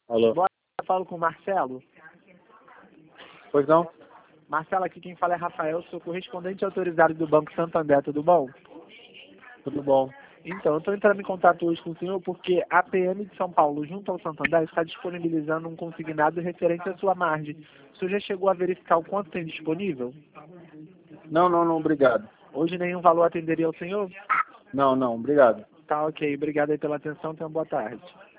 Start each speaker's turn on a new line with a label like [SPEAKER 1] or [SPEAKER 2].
[SPEAKER 1] Alô?
[SPEAKER 2] Boa tarde, eu falo com o Marcelo.
[SPEAKER 1] Pois não?
[SPEAKER 2] Marcelo, aqui quem fala é Rafael, sou correspondente autorizado do Banco Santander, tudo bom?
[SPEAKER 1] Tudo bom.
[SPEAKER 2] Então, eu estou entrando em contato hoje com o senhor porque a PM de São Paulo, junto ao Santander, está disponibilizando um consignado referente à sua margem. O senhor já chegou a verificar o quanto tem disponível?
[SPEAKER 1] Não, obrigado.
[SPEAKER 2] Hoje nenhum valor atenderia ao senhor?
[SPEAKER 1] Não, obrigado.
[SPEAKER 2] Tá, ok. Obrigado aí pela atenção, tenha uma boa tarde.